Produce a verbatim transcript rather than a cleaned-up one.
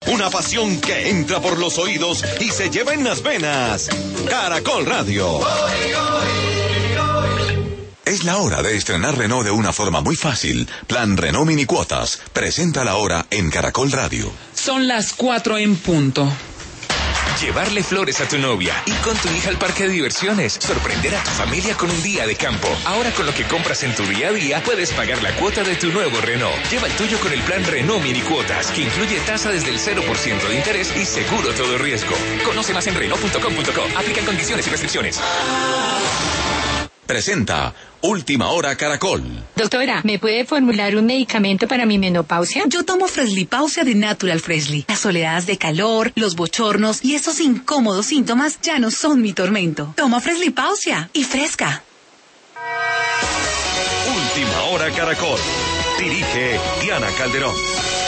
Una pasión que entra por los oídos y se lleva en las venas. Caracol Radio. Es la hora de estrenar Renault de una forma muy fácil. Plan Renault Mini Cuotas. Presenta la hora en Caracol Radio. Son las cuatro en punto. Llevarle flores a tu novia, ir con tu hija al parque de diversiones, sorprender a tu familia con un día de campo. Ahora con lo que compras en tu día a día, puedes pagar la cuota de tu nuevo Renault. Lleva el tuyo con el plan Renault Mini Cuotas, que incluye tasa desde el cero por ciento de interés y seguro todo riesgo. Conoce más en Renault punto com punto co. Aplican condiciones y restricciones. Presenta Última Hora Caracol. Doctora, ¿me puede formular un medicamento para mi menopausia? Yo tomo Freslipausia de Natural Freshly. Las oleadas de calor, los bochornos y esos incómodos síntomas ya no son mi tormento. Toma Freslipausia y fresca. Última Hora Caracol. Dirige Diana Calderón.